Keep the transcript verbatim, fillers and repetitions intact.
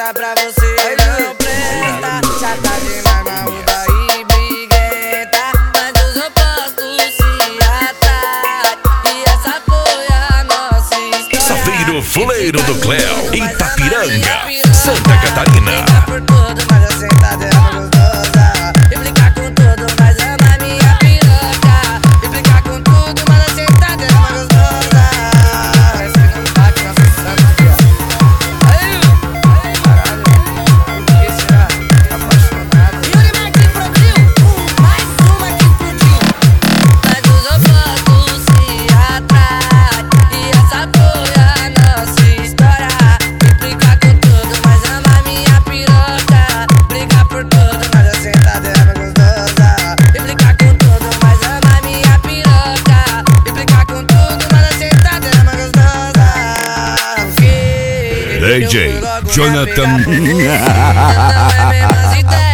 Essa pra você não presta. Chata demais, maluca e briguenta, mas os opostos se atraem. E essa foi a nossa história. Safeiro Fuleiro do Cléo, Itapiranga, Santa Catarina. Briga por tudo, mas a sentada é gostosa. Implicar com tudo, mas ama minha piroca. Implicar com tudo, mas a sentada é mais gostosa. Essa é que tá com a sensação aqui, ó. Aí, caralho, que será? Apaixonado. Yuri Martins produziu mais uma que explodiu. Mas os opostos se atraem. E essa foi a nossa história. Implicar com tudo, mas ama minha piroca. Brigar por tudo, mas a sentada é mais gostosa. Implicar com tudo, mas ama minha piroca. Implicar com tudo, mas a sentada é mais gostosa. D J Jonathan. Não é mesmas ideias.